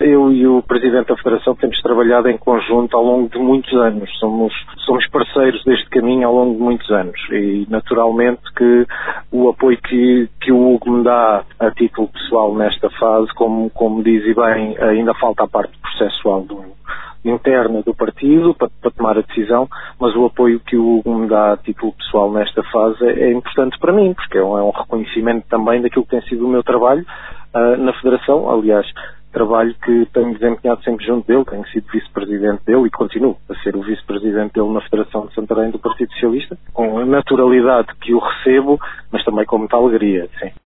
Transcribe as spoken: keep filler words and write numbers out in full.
eu e o Presidente da Federação temos trabalhado em conjunto ao longo de muitos anos. Somos, somos parceiros deste caminho ao longo de muitos anos e, naturalmente, que o apoio que, que o Hugo me dá a título pessoal nesta fase, como, como diz e bem, ainda falta a parte processual do interna do partido para, para tomar a decisão, mas o apoio que o Hugo me dá a título pessoal nesta fase é, é importante para mim, porque é um, é um reconhecimento também daquilo que tem sido o meu trabalho uh, na Federação. Aliás, trabalho que tenho desempenhado sempre junto dele, tenho sido vice-presidente dele e continuo a ser o vice-presidente dele na Federação de Santarém do Partido Socialista, com a naturalidade que o recebo, mas também com muita alegria, sim.